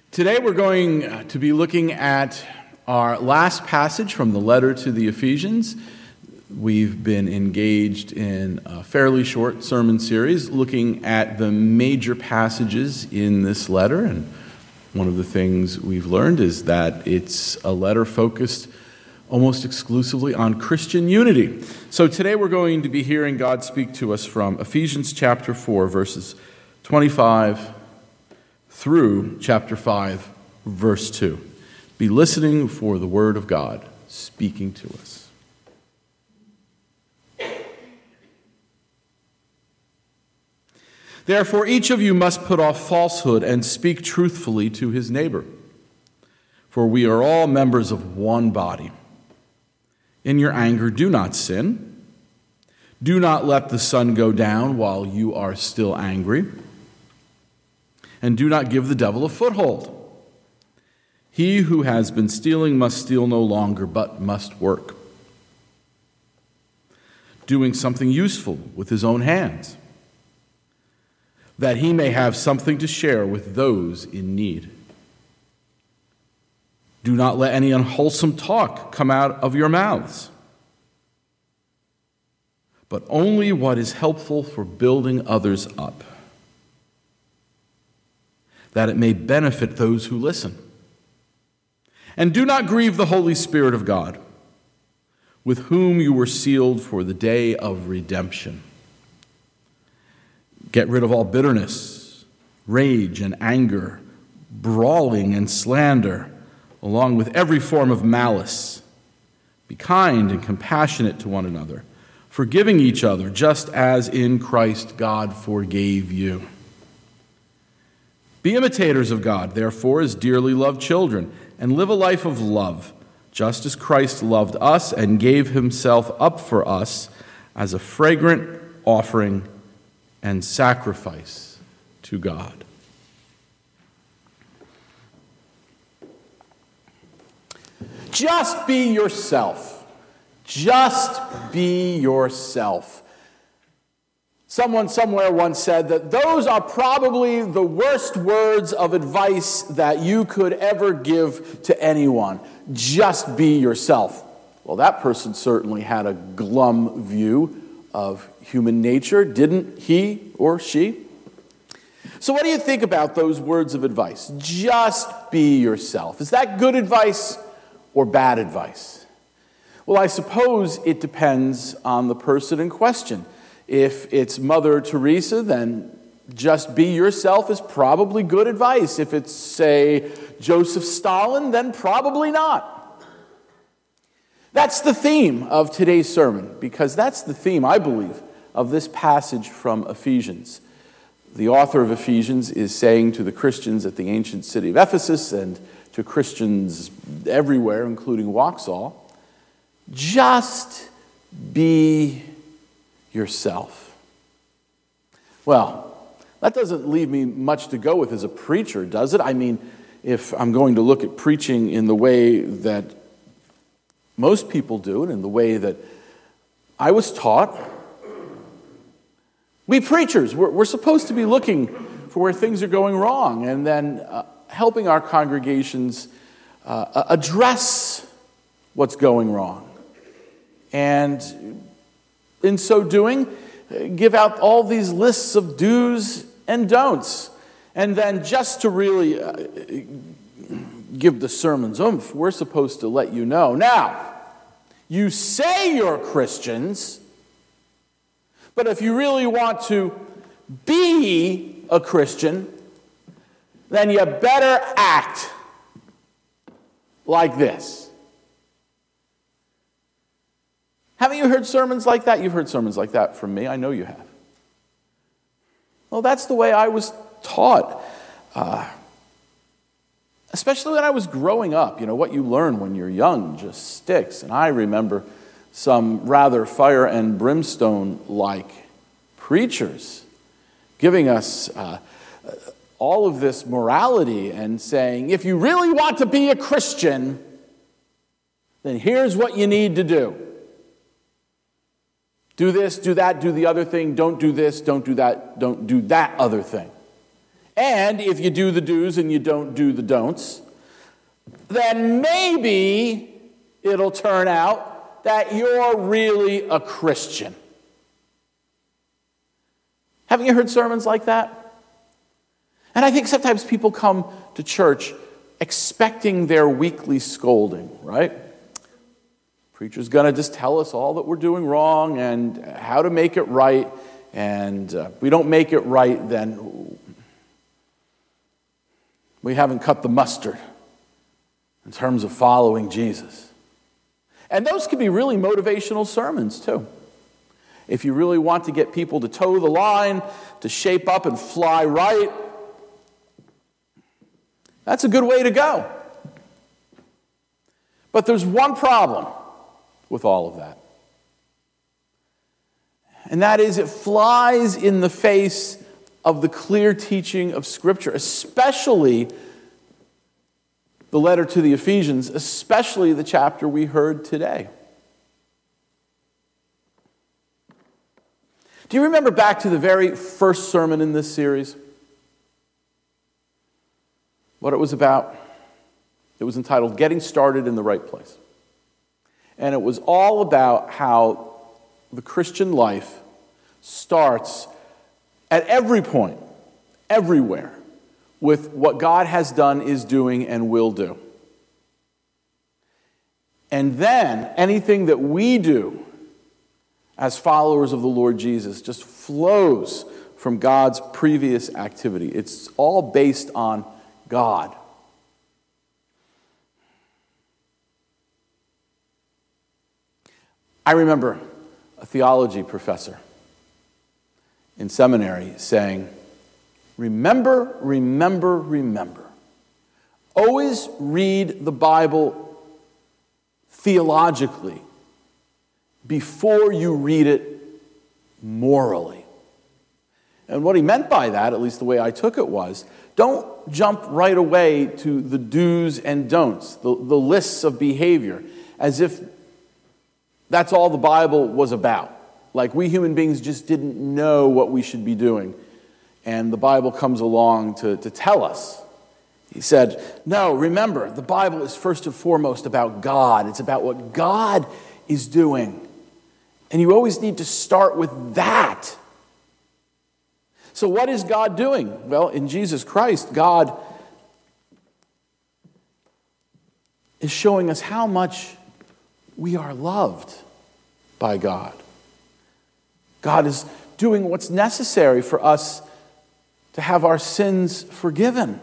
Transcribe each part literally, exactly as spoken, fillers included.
Today we're going to be looking at our last passage from the letter to the Ephesians. We've been engaged in a fairly short sermon series looking at the major passages in this letter, and one of the things we've learned is that it's a letter focused almost exclusively on Christian unity. So today we're going to be hearing God speak to us from Ephesians chapter four, verses twenty-five through chapter five, verse two. Be listening for the word of God speaking to us. Therefore, each of you must put off falsehood and speak truthfully to his neighbor, for we are all members of one body. In your anger, do not sin. Do not let the sun go down while you are still angry. And do not give the devil a foothold. He who has been stealing must steal no longer, but must work, doing something useful with his own hands, that he may have something to share with those in need. Do not let any unwholesome talk come out of your mouths, but only what is helpful for building others up, that it may benefit those who listen. And do not grieve the Holy Spirit of God, with whom you were sealed for the day of redemption. Get rid of all bitterness, rage and anger, brawling and slander, along with every form of malice. Be kind and compassionate to one another, forgiving each other, just as in Christ God forgave you. Be imitators of God, therefore, as dearly loved children, and live a life of love, just as Christ loved us and gave himself up for us as a fragrant offering and sacrifice to God. Just be yourself. Just be yourself. Someone somewhere once said that those are probably the worst words of advice that you could ever give to anyone. Just be yourself. Well, that person certainly had a glum view of human nature, didn't he or she? So what do you think about those words of advice? Just be yourself. Is that good advice or bad advice? Well, I suppose it depends on the person in question. If it's Mother Teresa, then just be yourself is probably good advice. If it's, say, Joseph Stalin, then probably not. That's the theme of today's sermon, because that's the theme, I believe, of this passage from Ephesians. The author of Ephesians is saying to the Christians at the ancient city of Ephesus and to Christians everywhere, including Waxhaw, just be yourself. Well, that doesn't leave me much to go with as a preacher, does it? I mean, if I'm going to look at preaching in the way that most people do it, in the way that I was taught, we preachers, we're, we're supposed to be looking for where things are going wrong and then uh, helping our congregations uh, address what's going wrong. And in so doing, give out all these lists of do's and don'ts. And then just to really uh, give the sermons oomph, we're supposed to let you know. Now, you say you're Christians, but if you really want to be a Christian, then you better act like this. Haven't you heard sermons like that? You've heard sermons like that from me. I know you have. Well, that's the way I was taught. Uh, especially when I was growing up. You know, what you learn when you're young just sticks. And I remember some rather fire and brimstone-like preachers giving us uh, all of this morality and saying, if you really want to be a Christian, then here's what you need to do. Do this, do that, do the other thing. Don't do this, don't do that, don't do that other thing. and if you do the do's and you don't do the don'ts, then maybe it'll turn out that you're really a Christian. Haven't you heard sermons like that? And I think sometimes people come to church expecting their weekly scolding, right? Preacher's going to just tell us all that we're doing wrong and how to make it right. And uh, if we don't make it right, then we haven't cut the mustard in terms of following Jesus. And those can be really motivational sermons too. If you really want to get people to toe the line, to shape up and fly right, that's a good way to go. But there's one problem with all of that. And that is it flies in the face of the clear teaching of Scripture, especially the letter to the Ephesians, especially the chapter we heard today. Do you remember back to the very first sermon in this series? What it was about? It was entitled Getting Started in the Right Place. And it was all about how the Christian life starts at every point, everywhere, with what God has done, is doing, and will do. And then anything that we do as followers of the Lord Jesus just flows from God's previous activity. It's all based on God. I remember a theology professor in seminary saying, remember, remember, remember. Always read the Bible theologically before you read it morally. And what he meant by that, at least the way I took it, was don't jump right away to the do's and don'ts, the, the lists of behavior, as if that's all the Bible was about. Like we human beings just didn't know what we should be doing. And the Bible comes along to, to tell us. He said, no, remember, the Bible is first and foremost about God. It's about what God is doing. And you always need to start with that. So what is God doing? Well, in Jesus Christ, God is showing us how much we are loved by God. God is doing what's necessary for us to have our sins forgiven.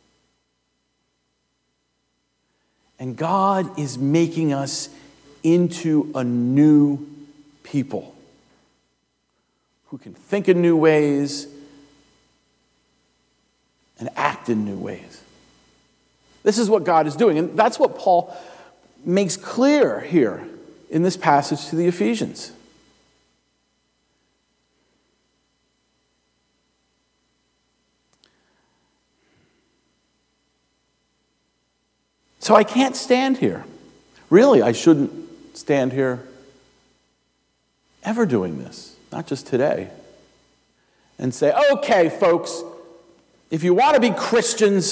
And God is making us into a new people who can think in new ways and act in new ways. This is what God is doing. And that's what Paul makes clear here in this passage to the Ephesians. So I can't stand here. Really, I shouldn't stand here ever doing this, not just today, and say, okay, folks, if you want to be Christians,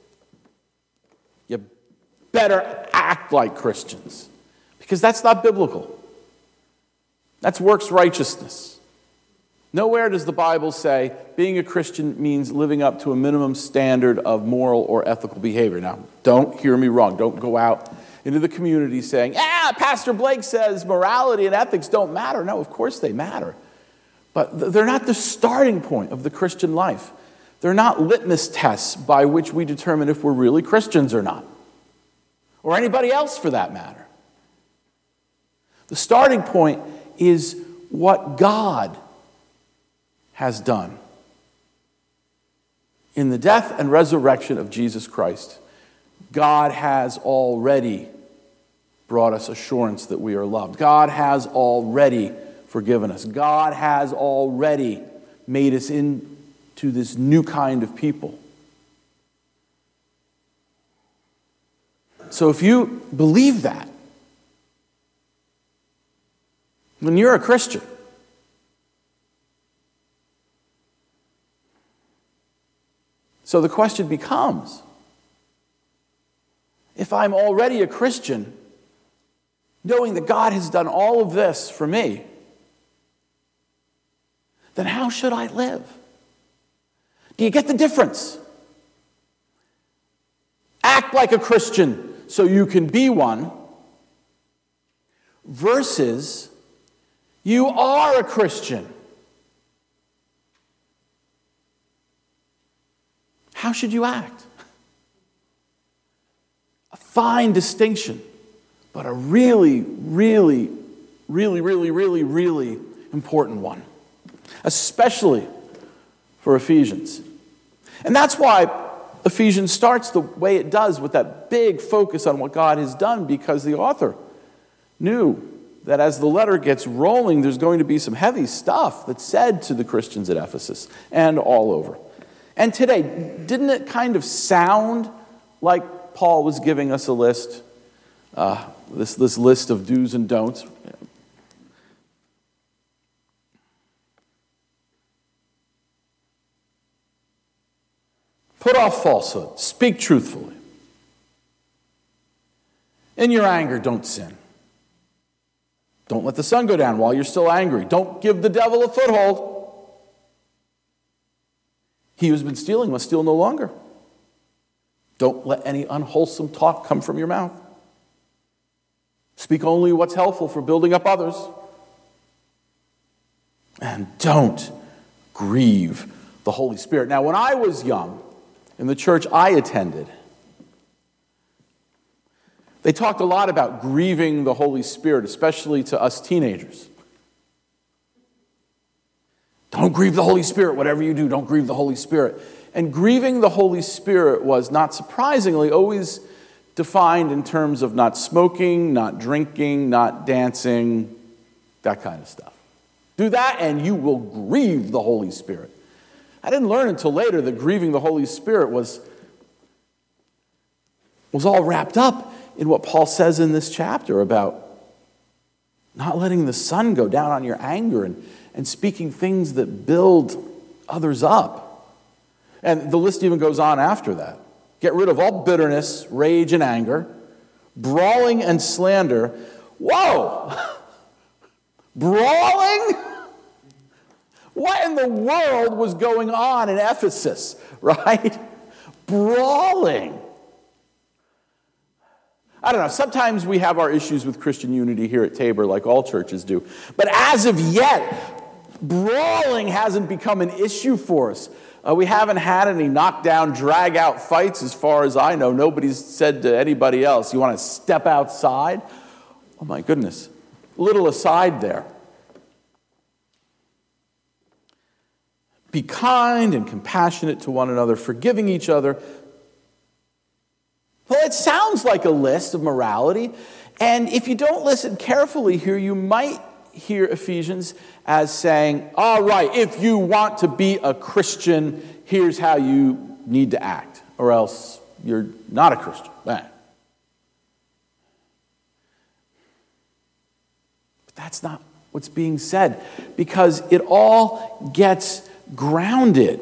you better act like Christians. Because that's not biblical. That's works righteousness. Nowhere does the Bible say being a Christian means living up to a minimum standard of moral or ethical behavior. Now, don't hear me wrong. Don't go out into the community saying, ah, Pastor Blake says morality and ethics don't matter. No, of course they matter. But they're not the starting point of the Christian life. They're not litmus tests by which we determine if we're really Christians or not. Or anybody else for that matter. The starting point is what God has done in the death and resurrection of Jesus Christ. God has already brought us assurance that we are loved. God has already forgiven us. God has already made us into this new kind of people. So if you believe that, when you're a Christian, So the question becomes, if I'm already a Christian, knowing that God has done all of this for me, then how should I live? Do you get the difference? Act like a Christian so you can be one, versus you are a Christian. How should you act? A fine distinction, but a really, really, really, really, really, really important one, especially for Ephesians. And that's why Ephesians starts the way it does, with that big focus on what God has done, because the author knew that as the letter gets rolling, there's going to be some heavy stuff that's said to the Christians at Ephesus and all over. And today, didn't it kind of sound like Paul was giving us a list, uh, this, this list of do's and don'ts? Put off falsehood. Speak truthfully. In your anger, don't sin. Don't let the sun go down while you're still angry. Don't give the devil a foothold. He who's been stealing must steal no longer. Don't let any unwholesome talk come from your mouth. Speak only what's helpful for building up others. And don't grieve the Holy Spirit. Now, when I was young, in the church I attended, they talked a lot about grieving the Holy Spirit, especially to us teenagers. Don't grieve the Holy Spirit. Whatever you do, don't grieve the Holy Spirit. And grieving the Holy Spirit was, not surprisingly, always defined in terms of not smoking, not drinking, not dancing, that kind of stuff. Do that and you will grieve the Holy Spirit. I didn't learn until later that grieving the Holy Spirit was, was all wrapped up in what Paul says in this chapter about not letting the sun go down on your anger and, and speaking things that build others up. And the list even goes on after that. Get rid of all bitterness, rage, and anger, brawling and slander. Whoa! Brawling? What in the world was going on in Ephesus, right? Brawling. I don't know, sometimes we have our issues with Christian unity here at Tabor, like all churches do. But as of yet, brawling hasn't become an issue for us. Uh, we haven't had any knockdown, drag-out fights as far as I know. Nobody's said to anybody else, you want to step outside? Oh my goodness. Little aside there. Be kind and compassionate to one another, forgiving each other. Well, it sounds like a list of morality, and if you don't listen carefully here, you might hear Ephesians as saying, all right, if you want to be a Christian, here's how you need to act, or else you're not a Christian. But that's not what's being said, because it all gets grounded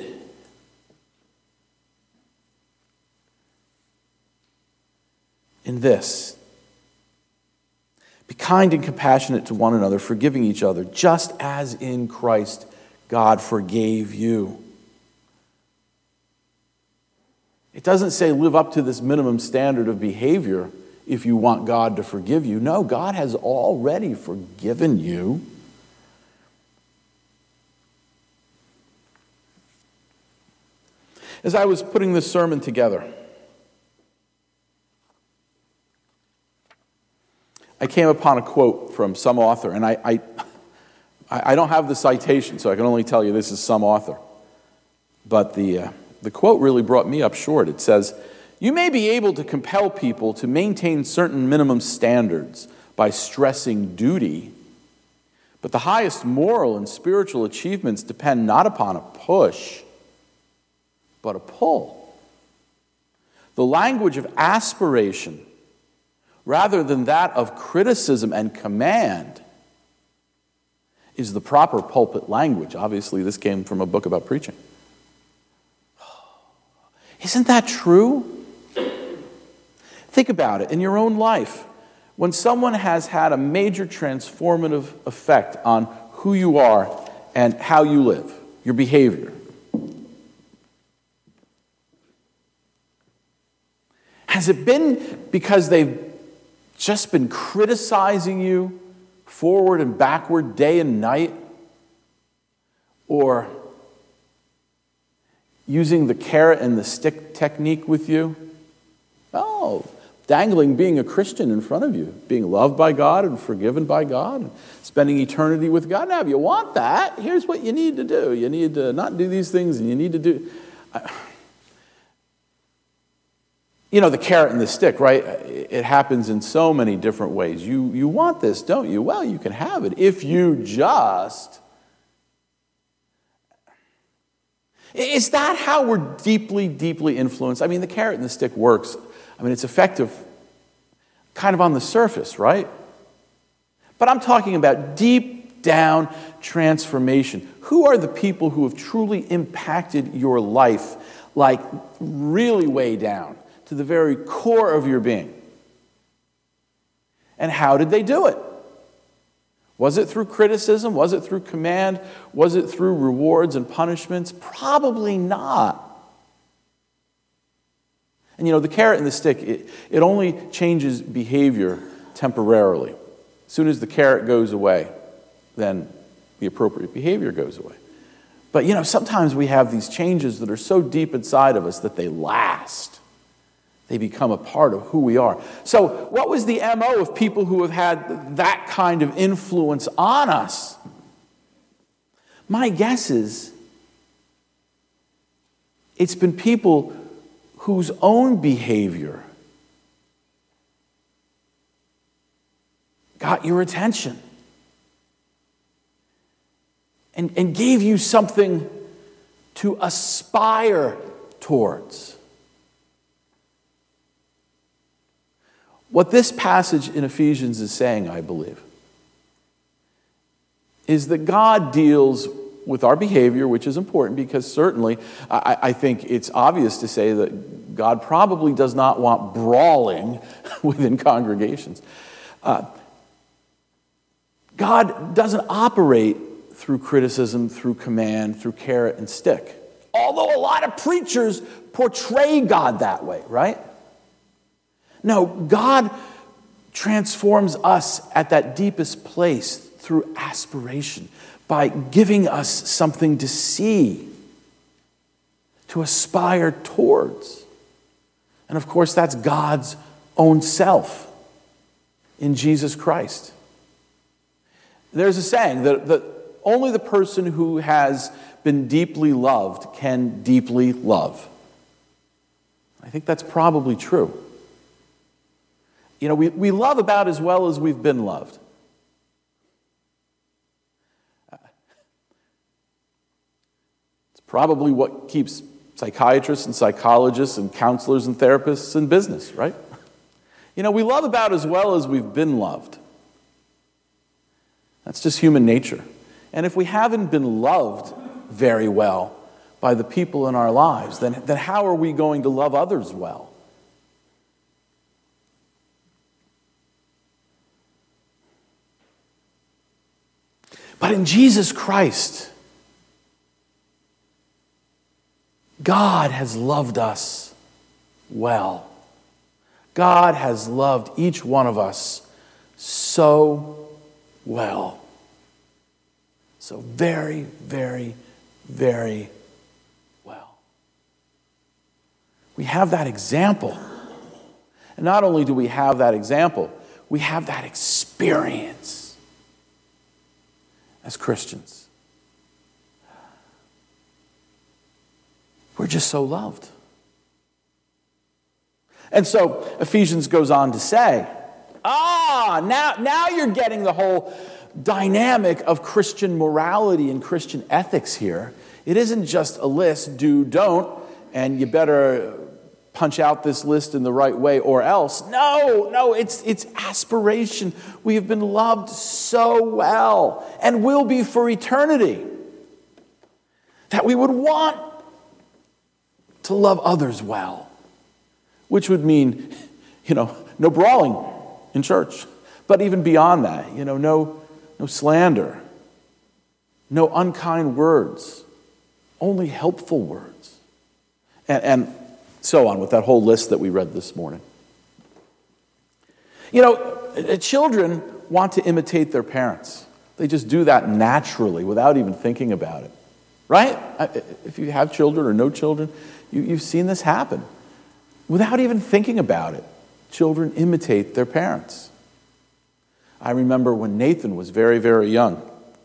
in this. Be kind and compassionate to one another, forgiving each other, just as in Christ God forgave you. It doesn't say live up to this minimum standard of behavior if you want God to forgive you. No, God has already forgiven you. As I was putting this sermon together, I came upon a quote from some author, and I, I, I don't have the citation, so I can only tell you this is some author. But the, uh, the quote really brought me up short. It says, "You may be able to compel people to maintain certain minimum standards by stressing duty, but the highest moral and spiritual achievements depend not upon a push, but a pull. The language of aspiration, rather than that of criticism and command, is the proper pulpit language." Obviously, this came from a book about preaching. Isn't that true? Think about it in your own life. When someone has had a major transformative effect on who you are and how you live, your behavior, has it been because they've just been criticizing you forward and backward, day and night? Or using the carrot and the stick technique with you? Oh, dangling being a Christian in front of you, being loved by God and forgiven by God, and spending eternity with God. Now, if you want that, here's what you need to do. You need to not do these things, and you need to do... You know, the carrot and the stick, right? It happens in so many different ways. You, you want this, don't you? Well, you can have it if you just... Is that how we're deeply, deeply influenced? I mean, the carrot and the stick works. I mean, it's effective kind of on the surface, right? But I'm talking about deep down transformation. Who are the people who have truly impacted your life, like really way down to the very core of your being? And how did they do it? Was it through criticism? Was it through command? Was it through rewards and punishments? Probably not. And you know, the carrot and the stick, it, it only changes behavior temporarily. As soon as the carrot goes away, then the appropriate behavior goes away. But you know, sometimes we have these changes that are so deep inside of us that they last. They become a part of who we are. So what was the M O of people who have had that kind of influence on us? My guess is it's been people whose own behavior got your attention and, and gave you something to aspire towards. What this passage in Ephesians is saying, I believe, is that God deals with our behavior, which is important because certainly I, I think it's obvious to say that God probably does not want brawling within congregations. Uh, God doesn't operate through criticism, through command, through carrot and stick. Although a lot of preachers portray God that way, right? No, God transforms us at that deepest place through aspiration, by giving us something to see, to aspire towards. And of course, that's God's own self in Jesus Christ. There's a saying that, that only the person who has been deeply loved can deeply love. I think that's probably true. You know, we, we love about as well as we've been loved. It's probably what keeps psychiatrists and psychologists and counselors and therapists in business, right? You know, we love about as well as we've been loved. That's just human nature. And if we haven't been loved very well by the people in our lives, then, then how are we going to love others well? But in Jesus Christ, God has loved us well. God has loved each one of us so well. So very, very, very well. We have that example. And not only do we have that example, we have that experience as Christians. We're just so loved. And so Ephesians goes on to say, ah, now, now you're getting the whole dynamic of Christian morality and Christian ethics here. It isn't just a list, do, don't, and you better punch out this list in the right way or else. No, no, it's, it's aspiration. We have been loved so well and will be for eternity that we would want to love others well, which would mean, you know, no brawling in church. But even beyond that, you know, no, no slander, no unkind words, only helpful words. And, and so on with that whole list that we read this morning. You know, children want to imitate their parents. They just do that naturally without even thinking about it. Right? If you have children or no children, you, you've seen this happen. Without even thinking about it, children imitate their parents. I remember when Nathan was very, very young,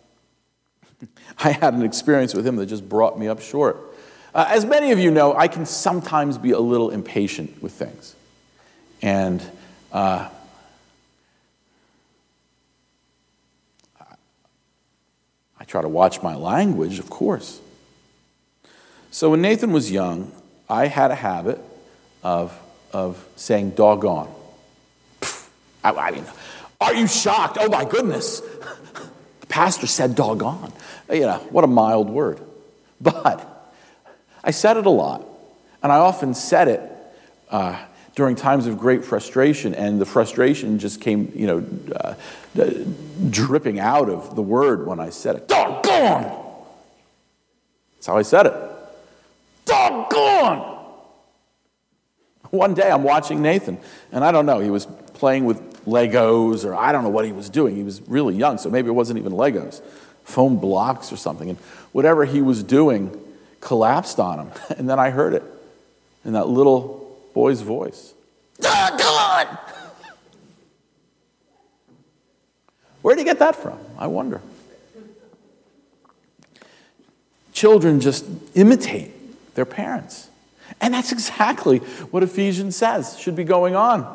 I had an experience with him that just brought me up short. Uh, as many of you know, I can sometimes be a little impatient with things. And uh, I try to watch my language, of course. So when Nathan was young, I had a habit of, of saying doggone. Pfft, I, I mean, are you shocked? Oh my goodness. The pastor said doggone. You know, what a mild word. But I said it a lot. And I often said it uh, during times of great frustration, and the frustration just came, you know, uh, dripping out of the word when I said it. Doggone! That's how I said it. Doggone! One day I'm watching Nathan, and I don't know, he was playing with Legos, or I don't know what he was doing. He was really young, so maybe it wasn't even Legos, foam blocks or something. And whatever he was doing collapsed on him. And then I heard it in that little boy's voice. Doggone! Where did he get that from? I wonder. Children just imitate their parents. And that's exactly what Ephesians says should be going on.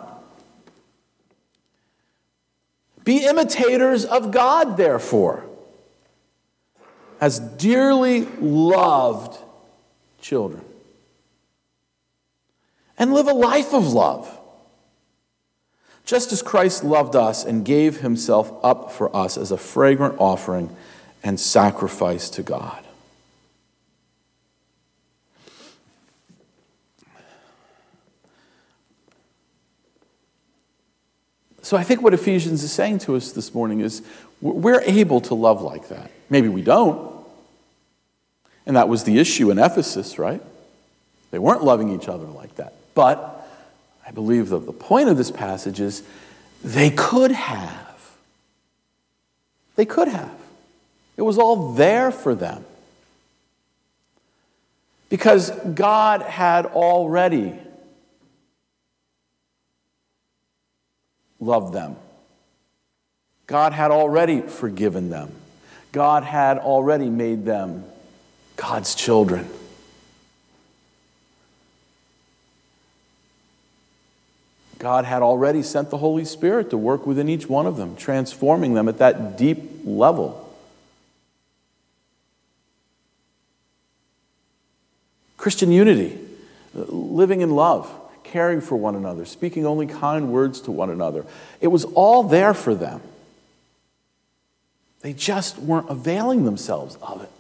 Be imitators of God, therefore, as dearly loved children. And live a life of love, just as Christ loved us and gave himself up for us as a fragrant offering and sacrifice to God. So I think what Ephesians is saying to us this morning is we're able to love like that. Maybe we don't. And that was the issue in Ephesus, right? They weren't loving each other like that. But I believe that the point of this passage is they could have. They could have. It was all there for them. Because God had already loved them. God had already forgiven them. God had already made them God's children. God had already sent the Holy Spirit to work within each one of them, transforming them at that deep level. Christian unity, living in love, caring for one another, speaking only kind words to one another. It was all there for them. They just weren't availing themselves of it.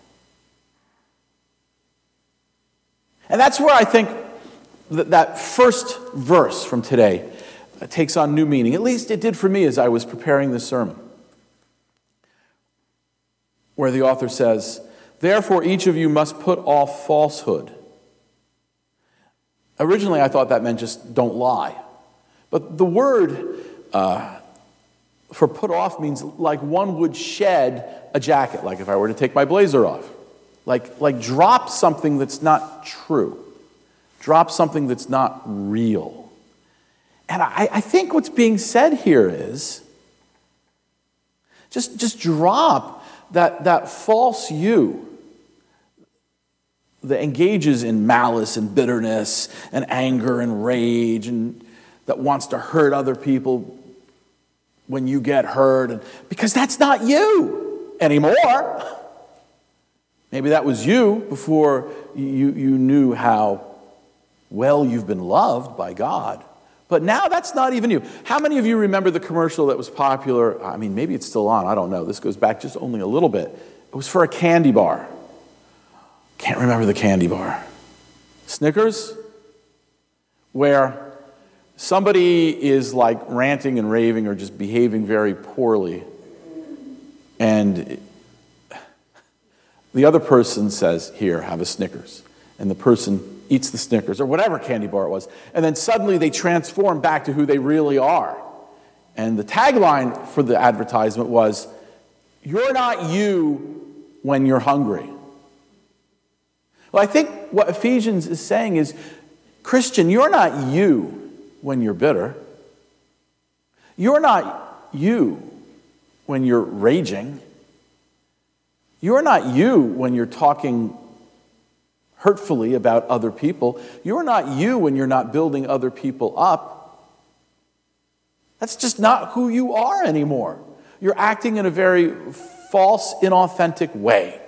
And that's where I think that, that first verse from today takes on new meaning. At least it did for me as I was preparing this sermon. Where the author says, "Therefore each of you must put off falsehood." Originally, I thought that meant just don't lie. But the word uh, for put off means like one would shed a jacket, like if I were to take my blazer off. Like, like drop something that's not true. Drop something that's not real. And I, I think what's being said here is just, just drop that, that false you that engages in malice and bitterness and anger and rage and that wants to hurt other people when you get hurt. And, because that's not you anymore. Maybe that was you before you, you knew how well you've been loved by God. But now that's not even you. How many of you remember the commercial that was popular? I mean, maybe it's still on. I don't know. This goes back just only a little bit. It was for a candy bar. Can't remember the candy bar. Snickers, where somebody is like ranting and raving or just behaving very poorly, and the other person says, "Here, have a Snickers," and the person eats the Snickers, or whatever candy bar it was, and then suddenly they transform back to who they really are. And the tagline for the advertisement was, "You're not you when you're hungry." Well, I think what Ephesians is saying is, Christian, you're not you when you're bitter. You're not you when you're raging. You're not you when you're talking hurtfully about other people. You're not you when you're not building other people up. That's just not who you are anymore. You're acting in a very false, inauthentic way.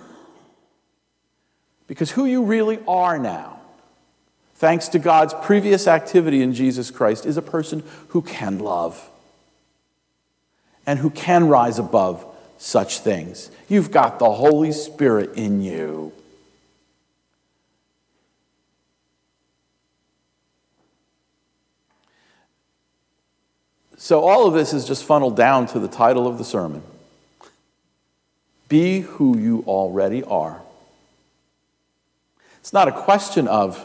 Because who you really are now, thanks to God's previous activity in Jesus Christ, is a person who can love and who can rise above such things. You've got the Holy Spirit in you. So all of this is just funneled down to the title of the sermon. Be who you already are. It's not a question of,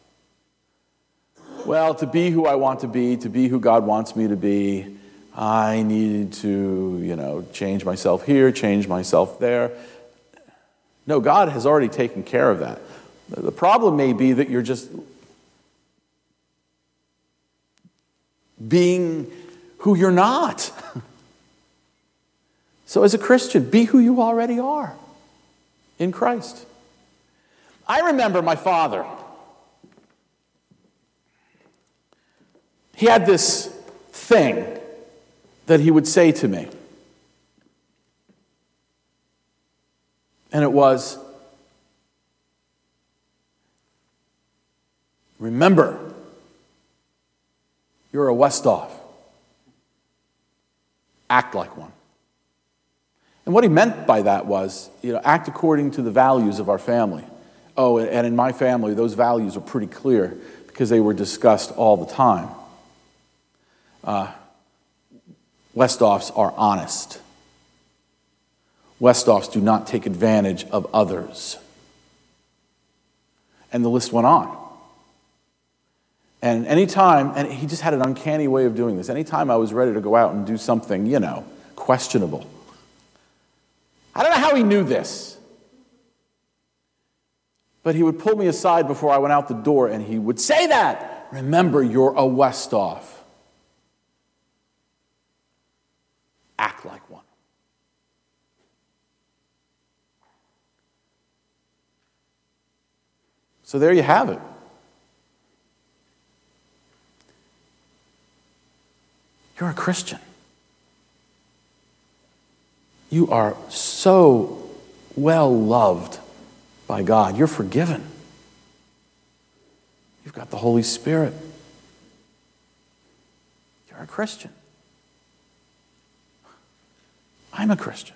well, to be who I want to be, to be who God wants me to be, I need to, you know, change myself here, change myself there. No, God has already taken care of that. The problem may be that you're just being who you're not. So as a Christian, be who you already are in Christ. I remember my father. He had this thing that he would say to me. And it was, remember, you're a Westhoff. Act like one. And what he meant by that was, you know, act according to the values of our family. Oh, and in my family, those values are pretty clear because they were discussed all the time. Uh, Westhoffs are honest. Westhoffs do not take advantage of others. And the list went on. And anytime, and he just had an uncanny way of doing this, anytime I was ready to go out and do something, you know, questionable. I don't know how he knew this. But he would pull me aside before I went out the door and he would say that. Remember, you're a Westhoff. Act like one. So there you have it. You're a Christian. You are so well loved by God. You're forgiven. You've got the Holy Spirit. You're a Christian. I'm a Christian.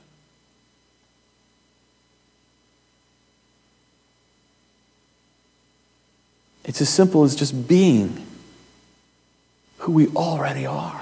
It's as simple as just being who we already are.